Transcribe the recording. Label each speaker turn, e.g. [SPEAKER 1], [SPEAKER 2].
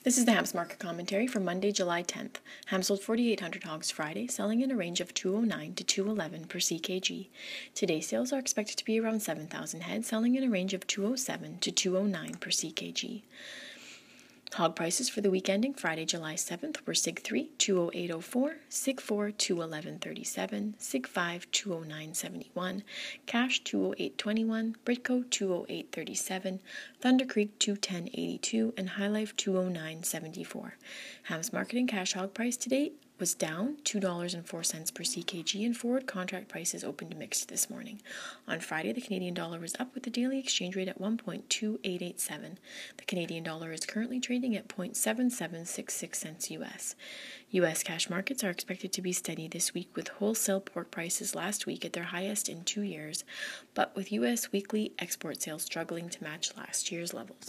[SPEAKER 1] This is the Hams Market Commentary for Monday, July 10th. Ham sold 4,800 hogs Friday, selling in a range of 209 to 211 per ckg. Today's sales are expected to be around 7,000 head, selling in a range of 207 to 209 per ckg. Hog prices for the week ending Friday, July 7th were Sig 3, 208.04, Sig 4, 211.37, Sig 5, 209.71, Cash 208.21, Britco 208.37, Thunder Creek 210.82, and High Life 209.74. Ham's market and cash hog price to date was down $2.04 per ckg, and forward contract prices opened mixed this morning. On Friday, the Canadian dollar was up with the daily exchange rate at 1.2887. The Canadian dollar is currently trading at 0.7766 cents US. U.S. cash markets are expected to be steady this week, with wholesale pork prices last week at their highest in 2 years, but with U.S. weekly export sales struggling to match last year's levels.